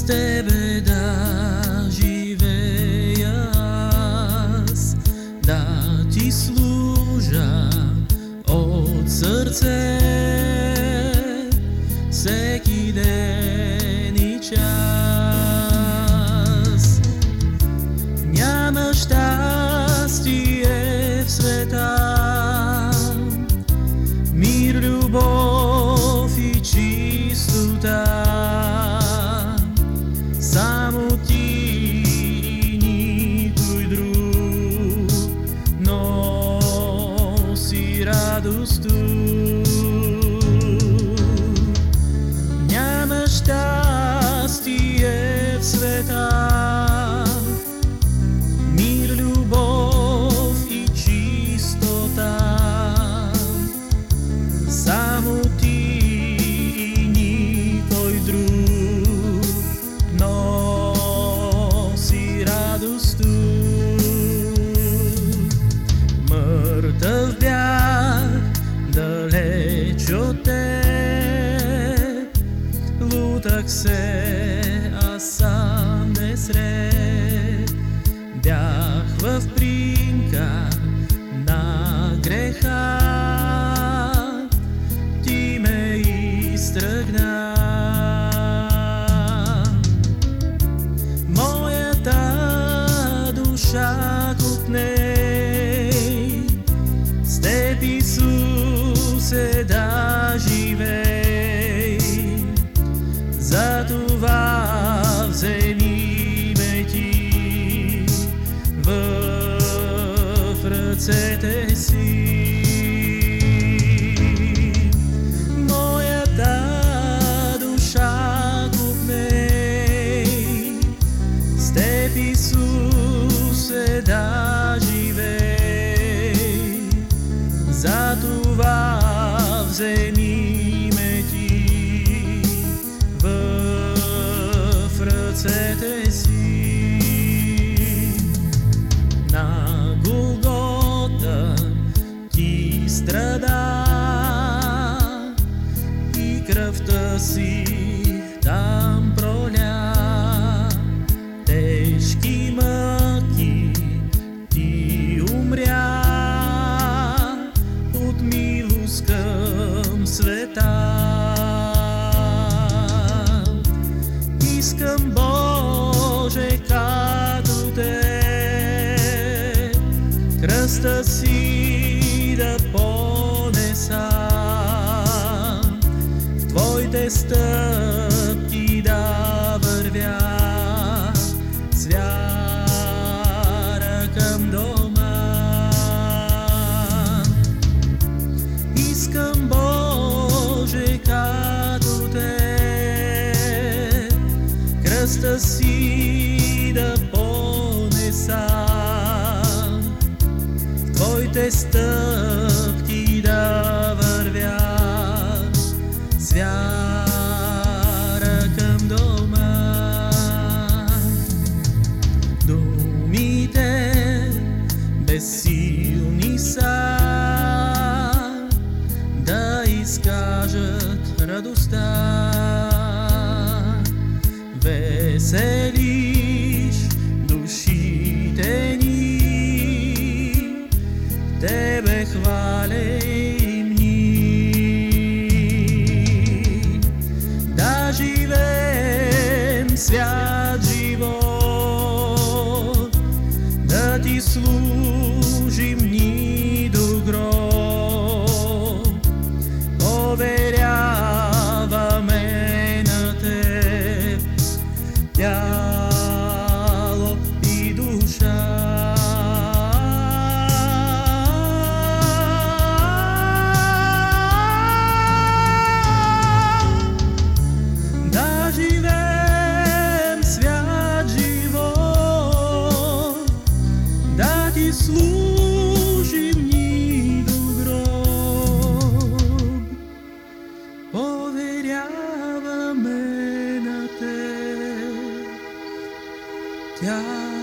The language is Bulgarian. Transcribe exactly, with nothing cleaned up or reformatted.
Тебе да живея аз, да Ти служа от сърце всеки ден и час. Няма щастие в света, мир, любов и чистота. Само Ти и никой друг носи радост тук. Няма щастие в света, мир, любов и чистота. Само Ти и никой друг носи радост тук. Мъртъв бях далеч от Теб, лутах се аз сам несред. Бях в принка на греха, Ти ме изтръгна. Моята душа купней, с Теб, Исусе, да живей. Затова вземи ме Ти в ръцете си. Моята душа купней, с Теб, Исусе, да живей. Затова вземи ме Ти в ръцете си. На Голгота Ти страда и кръвта си там проля. Тежки мъки Ти умря от милост към света. Искам, Боже, като Теб кръста си да понеса, в Твоите стъпки да вървя, с вяра към дома. Искам, Боже, като Теб кръста си да понеса, в Твоите стъпки да вървя, с вяра към дома. Думите безсилни са да изкажат радостта. Веселиш душите ни, Тебе хвалим ни. Да живеем свят живот, да Ти служим ни до гроб. Поверяваме на Теб тяло и душа. Да живеем свят живот, да Ти служим ни до гроб. Поверяваме на Теб тяло